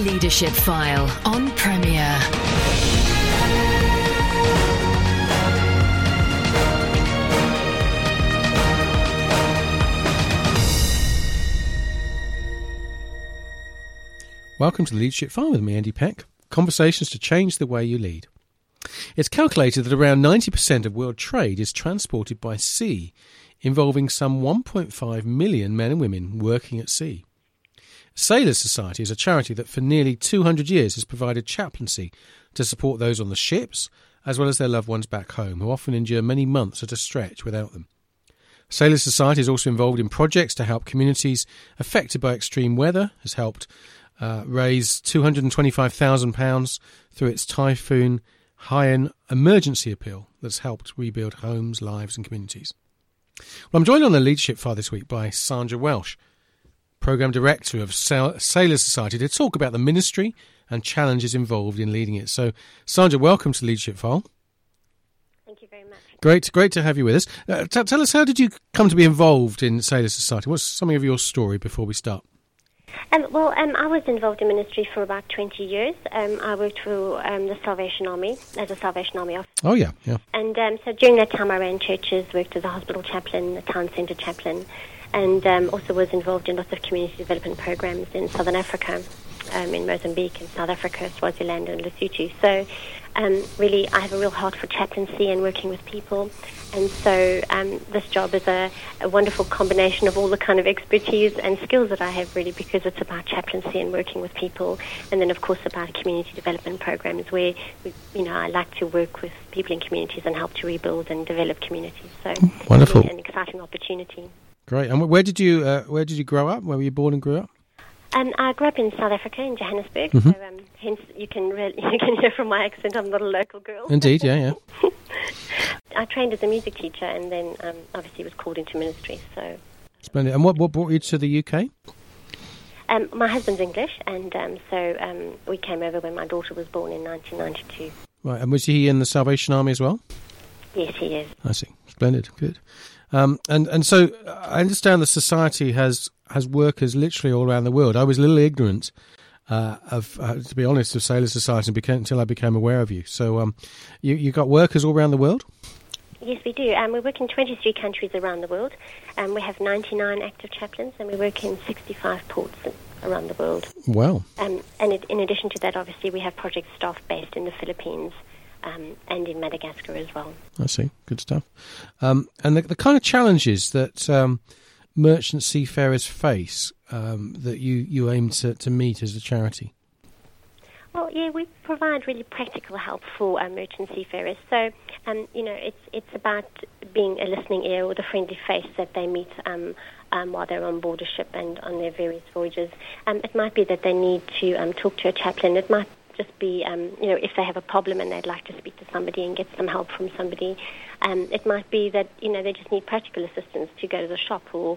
Leadership File on Premier. Welcome to the Leadership File with me, Andy Peck. Conversations to change the way you lead. It's calculated that around 90% of world trade is transported by sea, involving some 1.5 million men and women working at sea. Sailors Society is a charity that for nearly 200 years has provided chaplaincy to support those on the ships, as well as their loved ones back home, who often endure many months at a stretch without them. Sailors Society is also involved in projects to help communities affected by extreme weather, has helped raise £225,000 through its Typhoon Haiyan emergency appeal that's helped rebuild homes, lives and communities. Well, I'm joined on the Leadership File this week by Sandra Welsh, Programme Director of Sailors Society, to talk about the ministry and challenges involved in leading it. So, Sandra, welcome to Leadership File. Thank you very much. Great to have you with us. Tell us, how did you come to be involved in Sailors Society? What's some of your story before we start? I was involved in ministry for about 20 years. I worked for the Salvation Army as a Salvation Army officer. Oh, yeah. And so during that time I ran churches, worked as a hospital chaplain, a town centre chaplain, and also was involved in lots of community development programs in Southern Africa, in Mozambique, in South Africa, Swaziland and Lesotho. So really I have a real heart for chaplaincy and working with people. And so this job is a wonderful combination of all the kind of expertise and skills that I have, really, because it's about chaplaincy and working with people, and then of course about community development programs where I like to work with people in communities and help to rebuild and develop communities. So wonderful, it's an exciting opportunity. Great. And where did you grow up? Where were you born and grew up? I grew up in South Africa, in Johannesburg. Mm-hmm. So hence you can hear from my accent I'm not a local girl. Indeed, yeah. I trained as a music teacher and then obviously was called into ministry. So splendid. And what brought you to the UK? My husband's English, and so we came over when my daughter was born in 1992. Right, and was he in the Salvation Army as well? Yes, he is. I see. Splendid, good. And so I understand the society has workers literally all around the world. I was a little ignorant to be honest, of Sailors Society until I became aware of you. So you got workers all around the world? Yes, we do. We work in 23 countries around the world. We have 99 active chaplains, and we work in 65 ports around the world. Wow. And in addition to that, obviously, we have project staff based in the Philippines and in Madagascar as well. I see. Good stuff. And the kind of challenges that merchant seafarers face that you aim to meet as a charity? Well, yeah, we provide really practical help for merchant seafarers. So, it's about being a listening ear or the friendly face that they meet while they're on board a ship and on their various voyages. It might be that they need to talk to a chaplain. It might just be, if they have a problem and they'd like to speak to somebody and get some help from somebody. It might be that, they just need practical assistance to go to the shop or,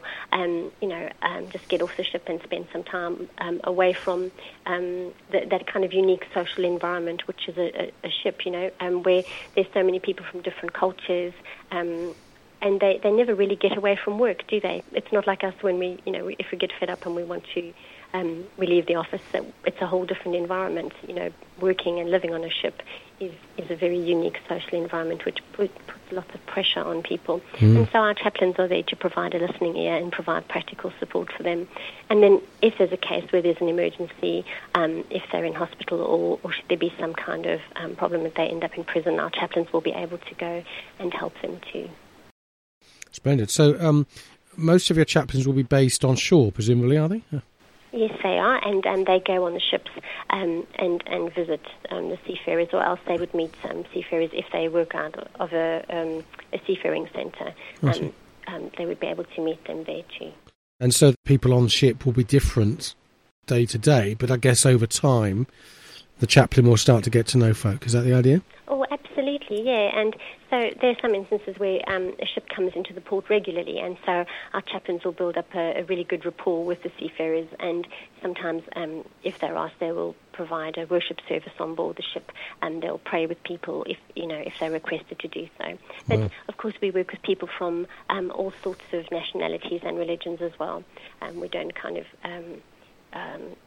just get off the ship and spend some time away from that kind of unique social environment, which is a ship, where there's so many people from different cultures, and they never really get away from work, do they? It's not like us when we, if we get fed up and we want to we leave the office. It's a whole different environment. Working and living on a ship is a very unique social environment which puts lots of pressure on people. And so our chaplains are there to provide a listening ear and provide practical support for them. And then if there's a case where there's an emergency, if they're in hospital or should there be some kind of problem that they end up in prison, our chaplains will be able to go and help them too. Splendid. So most of your chaplains will be based on shore, presumably, are they? Yeah. Yes, they are, and they go on the ships and visit the seafarers, or else they would meet seafarers if they work out of a seafaring centre. They would be able to meet them there too. And so people on the ship will be different day to day, but I guess over time the chaplain will start to get to know folk. Is that the idea? Oh, absolutely, yeah. And so there are some instances where a ship comes into the port regularly, and so our chaplains will build up a really good rapport with the seafarers, and sometimes, if they're asked, they will provide a worship service on board the ship, and they'll pray with people if they're requested to do so. But of course, we work with people from all sorts of nationalities and religions as well. We don't kind of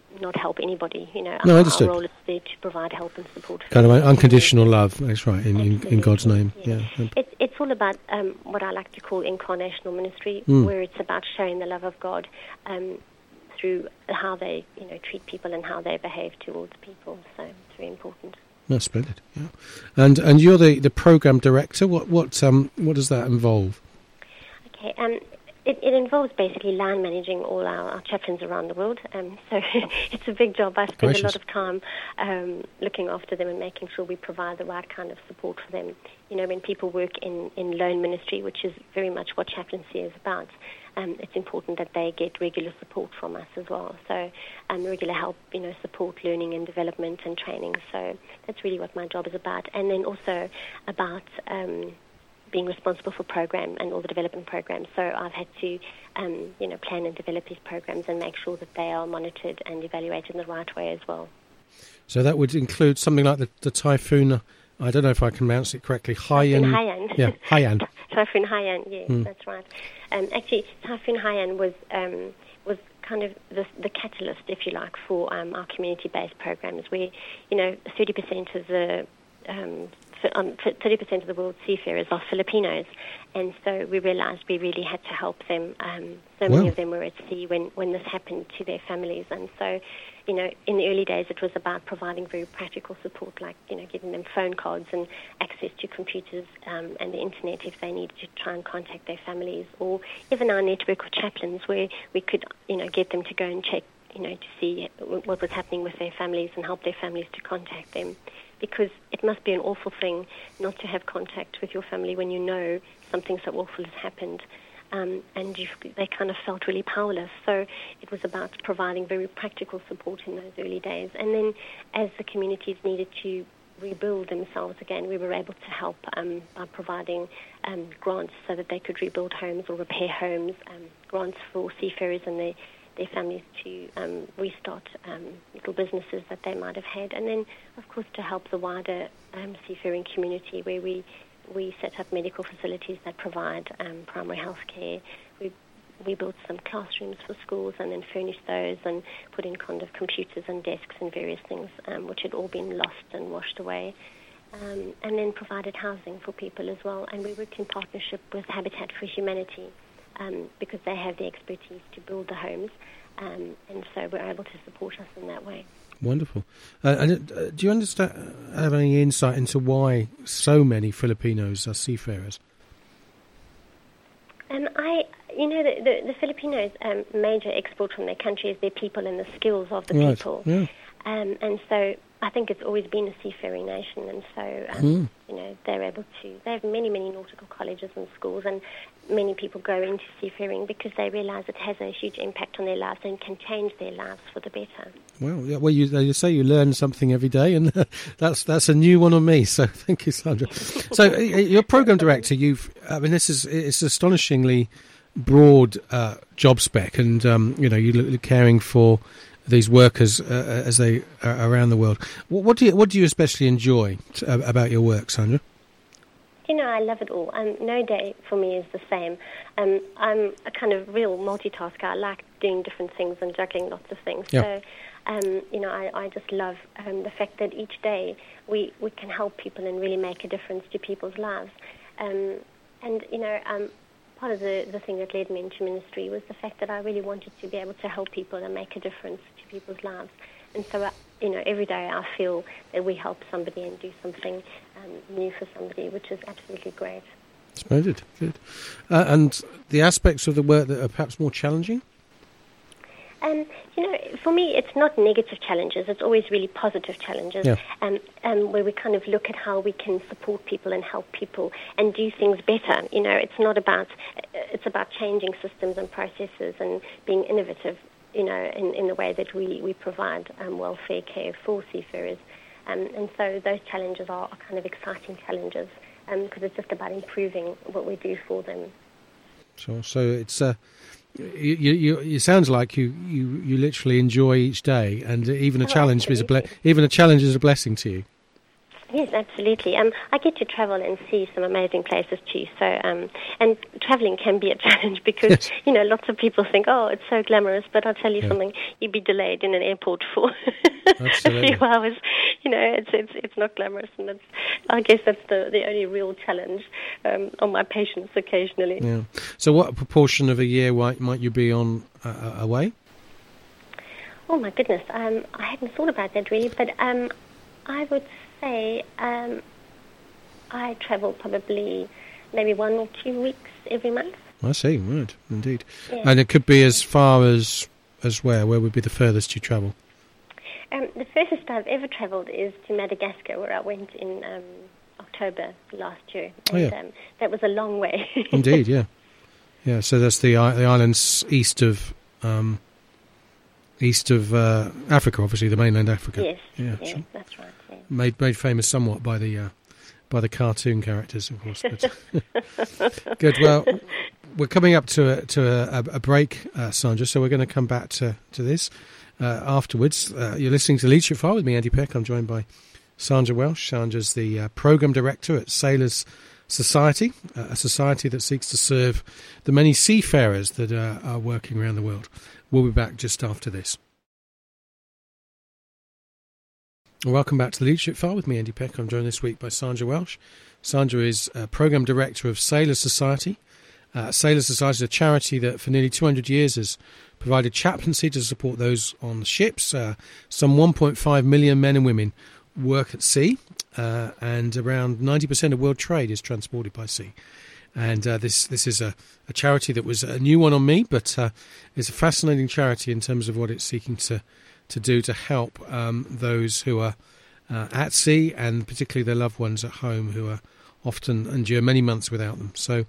not help anybody. You know, No, our understood. role is there to provide help and support. Kind of unconditional love. That's right. In God's name. Yeah. Yeah. It's all about what I like to call incarnational ministry, Mm. where it's about showing the love of God through how they, treat people and how they behave towards people. So it's very important. That's splendid. Yeah. And you're the program director. What does that involve? Okay. It involves basically line managing all our chaplains around the world. So it's a big job. I spend a lot of time looking after them and making sure we provide the right kind of support for them. You know, when people work in lone ministry, which is very much what chaplaincy is about, it's important that they get regular support from us as well. So regular help, support, learning and development and training. So that's really what my job is about. And then also about being responsible for program and all the development programs. So I've had to, plan and develop these programs and make sure that they are monitored and evaluated in the right way as well. So that would include something like the Typhoon, I don't know if I can pronounce it correctly, Haiyan. Yeah, Haiyan. Typhoon Haiyan, yes, that's right. Actually, Typhoon Haiyan was kind of the catalyst, if you like, for our community-based programs where, 30% of the 30% of the world's seafarers are Filipinos, and so we realised we really had to help them. So many of them were at sea when this happened to their families, and so, in the early days it was about providing very practical support, like, giving them phone cards and access to computers and the internet if they needed to try and contact their families, or even our network of chaplains where we could, get them to go and check, to see what was happening with their families and help their families to contact them. Because it must be an awful thing not to have contact with your family when you know something so awful has happened, and they kind of felt really powerless. So it was about providing very practical support in those early days. And then as the communities needed to rebuild themselves again, we were able to help by providing grants so that they could rebuild homes or repair homes, grants for seafarers and their families to restart little businesses that they might have had, and then, of course, to help the wider seafaring community, where we set up medical facilities that provide primary health care. We built some classrooms for schools and then furnished those and put in kind of computers and desks and various things which had all been lost and washed away, and then provided housing for people as well. And we worked in partnership with Habitat for Humanity, because they have the expertise to build the homes, and so we're able to support us in that way. Wonderful. And do you have any insight into why so many Filipinos are seafarers? The Filipinos' major export from their country is their people and the skills of the people. Yeah. And so I think it's always been a seafaring nation, and so they're able to. They have many, many nautical colleges and schools, and many people go into seafaring because they realise it has a huge impact on their lives and can change their lives for the better. Well, yeah. Well, you say you learn something every day, and that's a new one on me. So thank you, Sandra. So you're program director. It's astonishingly broad job spec, and you're caring for these workers as they are around the world. What do you especially enjoy about your work, Sandra? I love it all. No day for me is the same. I'm a kind of real multitasker. I like doing different things and juggling lots of things. Yeah. So, I just love the fact that each day we can help people and really make a difference to people's lives. Part of the thing that led me into ministry was the fact that I really wanted to be able to help people and make a difference to people's lives. And so, every day I feel that we help somebody and do something new for somebody, which is absolutely great. Splendid, good. And the aspects of the work that are perhaps more challenging? For me, it's not negative challenges. It's always really positive challenges, where we kind of look at how we can support people and help people and do things better. It's about changing systems and processes and being innovative, in the way that we provide welfare care for seafarers. And so those challenges are kind of exciting challenges because it's just about improving what we do for them. Sure. So it's it sounds like you literally enjoy each day, and even a challenge is a blessing to you. Yes, absolutely. I get to travel and see some amazing places too. So, and traveling can be a challenge because, Yes. Lots of people think, oh, it's so glamorous, but I'll tell you something, you'd be delayed in an airport for a few hours. It's not glamorous, and I guess that's the only real challenge on my patients occasionally. Yeah. So what proportion of a year might you be on away? Oh, my goodness. I hadn't thought about that really, but I would say I travel probably maybe 1 or 2 weeks every month. I see, right, indeed. Yeah. And it could be as far as where? Where would be the furthest you travel? The furthest I've ever travelled is to Madagascar, where I went in October last year. And, that was a long way. Indeed, yeah. Yeah, so that's the islands east of Africa, obviously, the mainland Africa. Yes, yeah, so that's right. Yeah. Made famous somewhat by the cartoon characters, of course. But good. Well, we're coming up to a break, Sandra. So we're going to come back to this afterwards. You're listening to Leadership File with me, Andy Peck. I'm joined by Sandra Welsh. Sandra's the program director at Sailors Society, a society that seeks to serve the many seafarers that are working around the world. We'll be back just after this. Welcome back to the Leadership File with me, Andy Peck. I'm joined this week by Sandra Welsh. Sandra is Programme Director of Sailors Society. Sailors Society is a charity that for nearly 200 years has provided chaplaincy to support those on the ships. Some 1.5 million men and women work at sea, and around 90% of world trade is transported by sea. And this is a charity that was a new one on me, but it's a fascinating charity in terms of what it's seeking to do to help those who are at sea, and particularly their loved ones at home who are often endure many months without them. So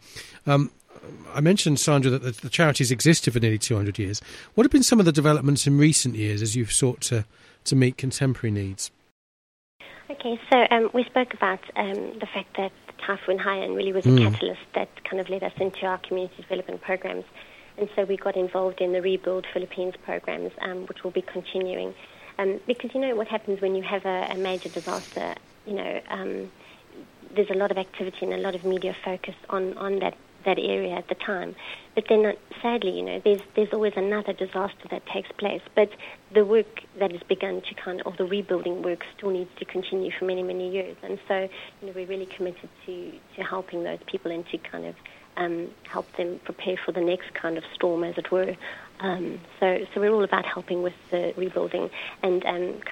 I mentioned, Sandra, that the charity's existed for nearly 200 years. What have been some of the developments in recent years as you've sought to meet contemporary needs? Okay, so we spoke about the fact that Typhoon Haiyan really was a catalyst that kind of led us into our community development programs. And so we got involved in the Rebuild Philippines programs, which will be continuing. Because, what happens when you have a major disaster, there's a lot of activity and a lot of media focus on that area at the time. But then, sadly, there's always another disaster that takes place. But the work that has begun or the rebuilding work still needs to continue for many, many years. And so, we're really committed to helping those people and to kind of help them prepare for the next kind of storm, as it were. So we're all about helping with the rebuilding and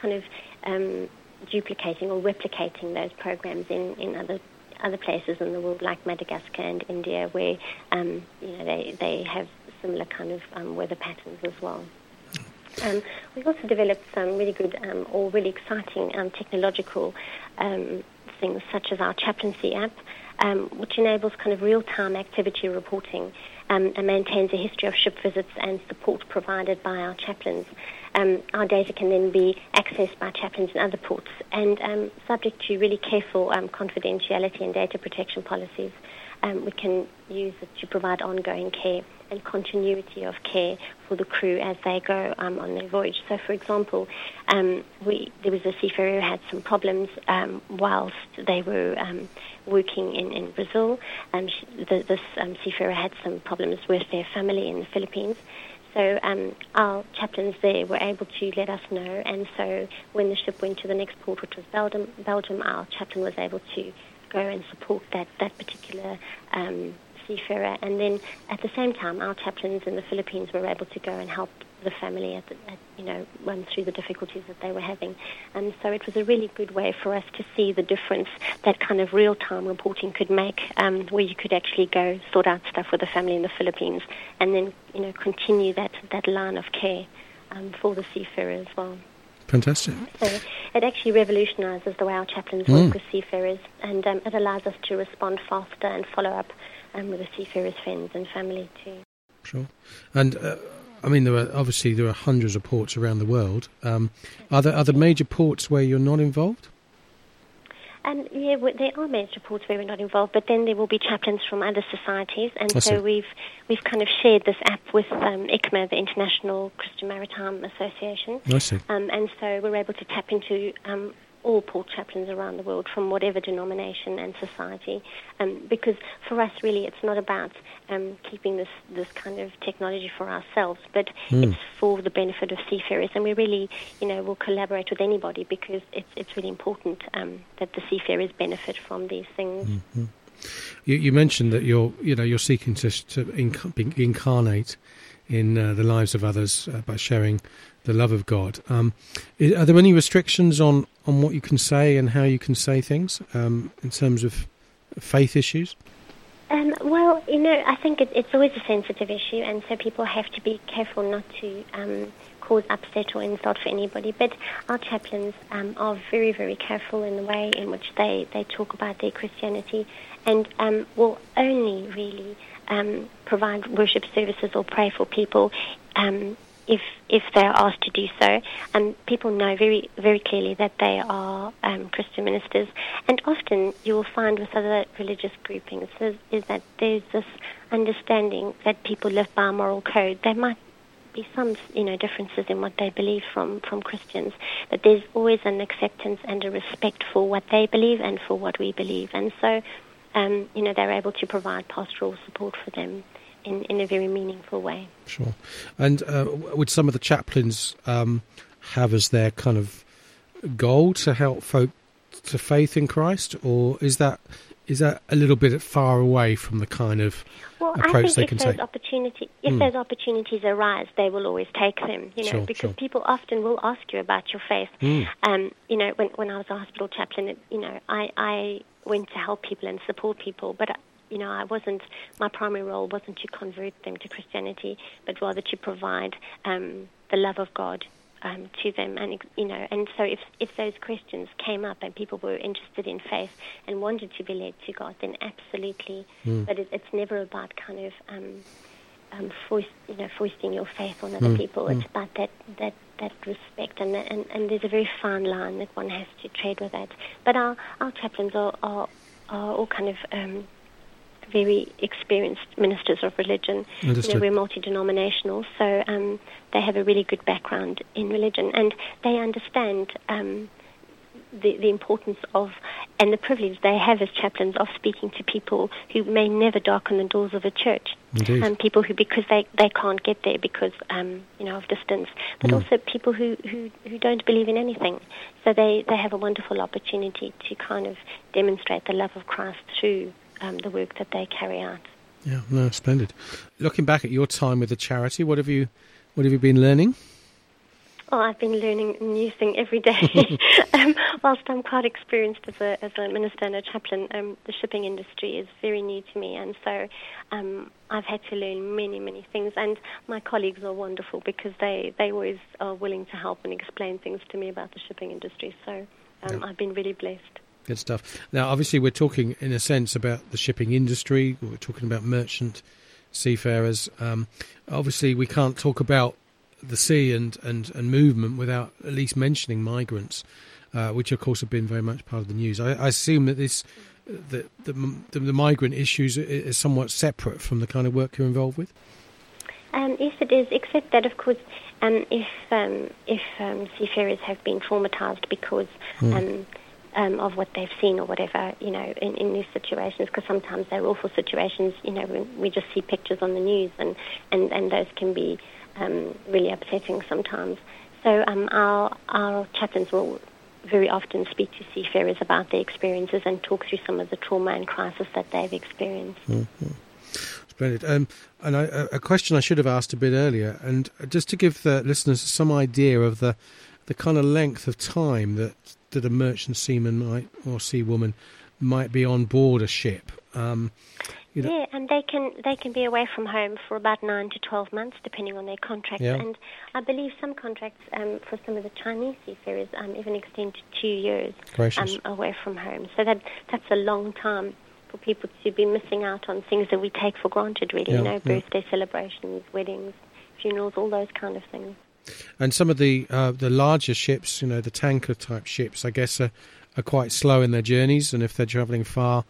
duplicating or replicating those programs in other places in the world, like Madagascar and India, where they have similar kind of weather patterns as well. We've also developed some really good or really exciting technological things, such as our chaplaincy app, which enables kind of real-time activity reporting and maintains a history of ship visits and support provided by our chaplains. Our data can then be accessed by chaplains in other ports and subject to really careful confidentiality and data protection policies. We can use it to provide ongoing care and continuity of care for the crew as they go on their voyage. So, for example, there was a seafarer who had some problems whilst they were working in Brazil. This seafarer had some problems with their family in the Philippines. So our chaplains there were able to let us know, and so when the ship went to the next port, which was Belgium, our chaplain was able to go and support that particular seafarer. And then at the same time, our chaplains in the Philippines were able to go and help the family run through the difficulties that they were having. And so it was a really good way for us to see the difference that kind of real-time reporting could make, where you could actually go sort out stuff with the family in the Philippines and then continue that line of care for the seafarer as well. Fantastic. So it actually revolutionises the way our chaplains work with seafarers, and it allows us to respond faster and follow up with the seafarers' friends and family too. Sure. And there are hundreds of ports around the world. Are there major ports where you're not involved? There are major ports where we're not involved, but then there will be chaplains from other societies, and so we've kind of shared this app with ICMA, the International Christian Maritime Association. I see. And so we're able to tap into all port chaplains around the world from whatever denomination and society, because for us really it's not about keeping this kind of technology for ourselves, but it's for the benefit of seafarers, and we really will collaborate with anybody because it's really important that the seafarers benefit from these things. Mm-hmm. You mentioned that you're seeking to incarnate in the lives of others by sharing the love of God. Are there any restrictions on what you can say and how you can say things in terms of faith issues? Well, I think it's always a sensitive issue, and so people have to be careful not to cause upset or insult for anybody. But our chaplains are very, very careful in the way in which they talk about their Christianity, and will only really provide worship services or pray for people if they are asked to do so. People know very, very clearly that they are Christian ministers. And often you will find with other religious groupings is that there's this understanding that people live by a moral code. There might be some differences in what they believe from Christians, but there's always an acceptance and a respect for what they believe and for what we believe. And so they're able to provide pastoral support for them in a very meaningful way. Sure. And would some of the chaplains have as their kind of goal to help folk to faith in Christ, or is that a little bit far away from the kind of approach they can take? If those opportunities arise, they will always take them, because people often will ask you about your faith. When I was a hospital chaplain, I went to help people and support people, but my primary role wasn't to convert them to Christianity, but rather to provide the love of God to them. And so if those questions came up and people were interested in faith and wanted to be led to God, then absolutely. But it's never about kind of foisting your faith on other people. It's about that respect, and there's a very fine line that one has to tread with that. But our chaplains are all kind of very experienced ministers of religion. We're multi-denominational, so they have a really good background in religion, and they understand the importance of and the privilege they have as chaplains of speaking to people who may never darken the doors of a church. People who, because they can't get there because of distance, but also people who don't believe in anything. So they have a wonderful opportunity to kind of demonstrate the love of Christ through the work that they carry out. Yeah, no, splendid. Looking back at your time with the charity, what have you been learning? Oh, I've been learning a new thing every day. Whilst I'm quite experienced as a minister and a chaplain, the shipping industry is very new to me, and so I've had to learn many, many things. And my colleagues are wonderful because they always are willing to help and explain things to me about the shipping industry. So I've been really blessed. Good stuff. Now, obviously, we're talking, in a sense, about the shipping industry. We're talking about merchant seafarers. Obviously, we can't talk about the sea and movement without at least mentioning migrants, which, of course, have been very much part of the news. I assume that the migrant issues is somewhat separate from the kind of work you're involved with? Yes, it is, except that, of course, if seafarers have been traumatised because of what they've seen or whatever, in these situations, because sometimes they're awful situations, when we just see pictures on the news, and those can be really upsetting sometimes. So our chaplains will very often speak to seafarers about their experiences and talk through some of the trauma and crisis that they've experienced. Mm-hmm. Splendid. And a question I should have asked a bit earlier, and just to give the listeners some idea of the kind of length of time that a merchant seaman or seawoman might be on board a ship. Yeah, and they can be away from home for about 9 to 12 months, depending on their contracts. Yeah. And I believe some contracts for some of the Chinese seafarers even extend to 2 years away from home. So that's a long time for people to be missing out on things that we take for granted, really. Birthday celebrations, weddings, funerals, all those kind of things. And some of the larger ships, the tanker type ships, I guess, are quite slow in their journeys, and if they're travelling far,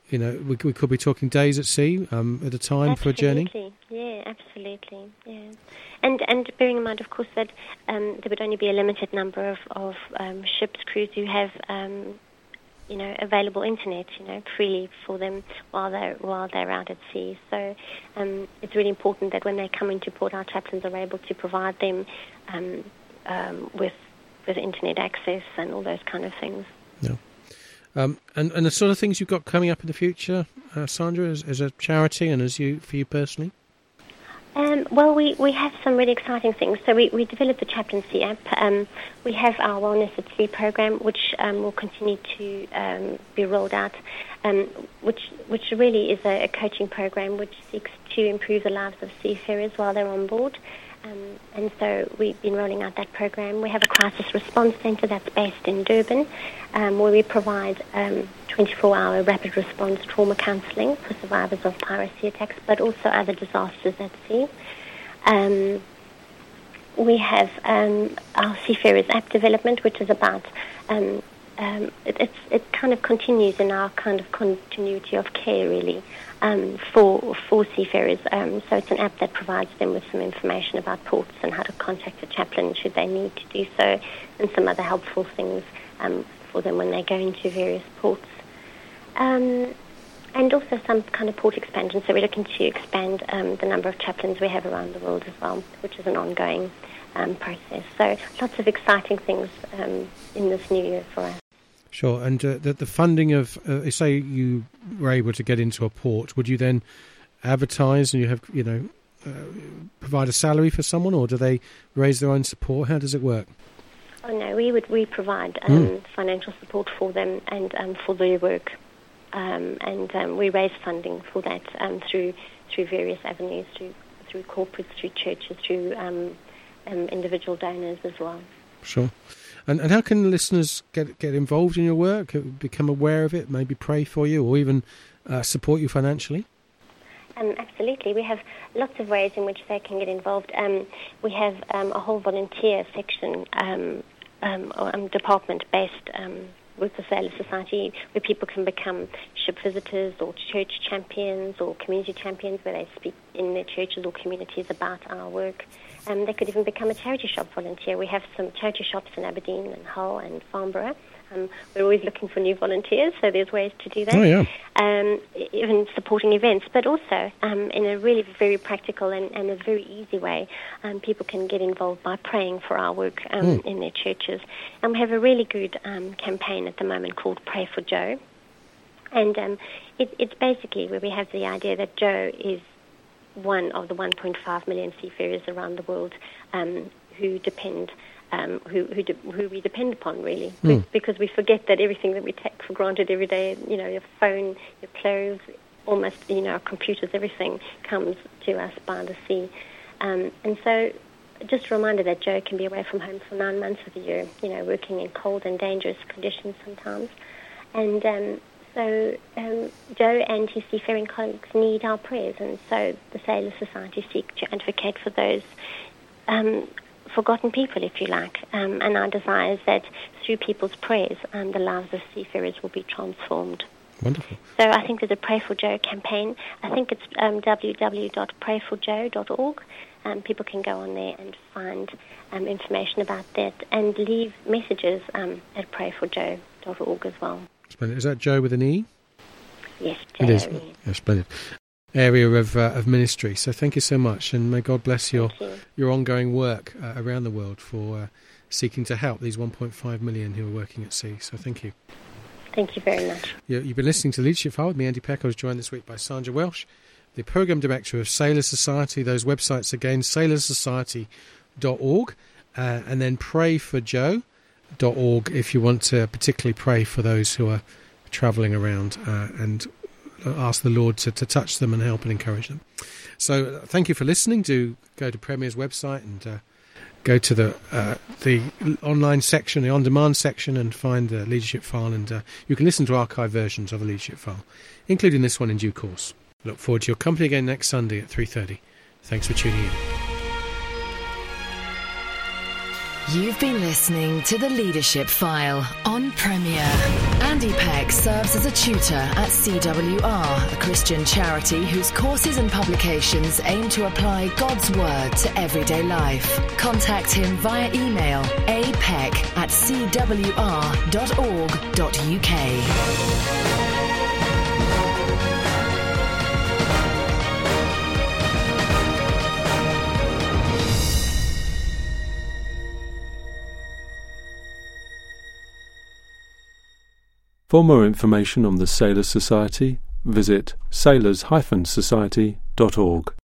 we could be talking days at sea at a time for a journey. Yeah, absolutely. Yeah, and bearing in mind, of course, that there would only be a limited number of ships, crews who have available internet, freely for them while they're out at sea. So it's really important that when they come into port, our chaplains are able to provide them with internet access and all those kind of things. Yeah. And the sort of things you've got coming up in the future, Sandra, as a charity and for you personally? Well, we have some really exciting things. So we developed the Chaplaincy app. We have our Wellness at Sea program, which will continue to be rolled out, which really is a coaching program which seeks to improve the lives of seafarers while they're on board. And so we've been rolling out that program. We have a crisis response centre that's based in Durban, where we provide 24-hour rapid response trauma counselling for survivors of piracy attacks, but also other disasters at sea. We have our Seafarers app development, which is about it kind of continues in our kind of continuity of care, really, for seafarers. So it's an app that provides them with some information about ports and how to contact a chaplain should they need to do so, and some other helpful things for them when they go into various ports. And also some kind of port expansion. So we're looking to expand the number of chaplains we have around the world as well, which is an ongoing process. So lots of exciting things in this new year for us. Sure. And the funding of, say you were able to get into a port, would you then advertise and you have, provide a salary for someone, or do they raise their own support? How does it work? Oh no, we provide financial support for them and for their work. And we raise funding for that through various avenues, through corporates, through churches, through individual donors as well. Sure. And how can listeners get involved in your work, become aware of it, maybe pray for you, or even support you financially? Absolutely. We have lots of ways in which they can get involved. We have a whole volunteer section or department based with the Sailor Society, where people can become ship visitors or church champions or community champions, where they speak in their churches or communities about our work. They could even become a charity shop volunteer. We have some charity shops in Aberdeen and Hull and Farnborough. We're always looking for new volunteers, so there's ways to do that. Oh, yeah. Even supporting events, but also in a really very practical and a very easy way, people can get involved by praying for our work in their churches. And we have a really good campaign at the moment called Pray for Joe. And it's basically where we have the idea that Joe is one of the 1.5 million seafarers around the world who depend who we depend upon, really, because we forget that everything that we take for granted every day, your phone, your clothes, almost, our computers, everything comes to us by the sea. And so just a reminder that Joe can be away from home for 9 months of the year, working in cold and dangerous conditions sometimes. And so Joe and his seafaring colleagues need our prayers, and so the Sailor Society seek to advocate for those forgotten people, if you like, and our desire is that through people's prayers, the lives of seafarers will be transformed. Wonderful. So I think there's a Pray for Joe campaign. I think it's www.prayforjoe.org. People can go on there and find information about that and leave messages at prayforjoe.org as well. Splendid. Is that Joe with an E? Yes, Joe. It is. Yes, splendid. Area of ministry. So thank you so much, and may God bless your ongoing work around the world for seeking to help these 1.5 million who are working at sea. So thank you. Thank you very much. You've been listening to Leadership File with me, Andy Peck. I was joined this week by Sandra Welsh, the Programme Director of Sailor Society. Those websites again, sailorsociety.org, and then prayforjoe.org if you want to particularly pray for those who are travelling around and ask the Lord to touch them and help and encourage them. So thank you for listening. Do go to Premier's website and go to the online section, the on-demand section, and find the Leadership File, and you can listen to archive versions of the Leadership File, including this one in due course. Look forward to your company again next Sunday at 3:30. Thanks for tuning in. You've been listening to The Leadership File on Premier. Andy Peck serves as a tutor at CWR, a Christian charity whose courses and publications aim to apply God's Word to everyday life. Contact him via email apeck@cwr.org.uk. For more information on the Sailors Society, visit sailors-society.org.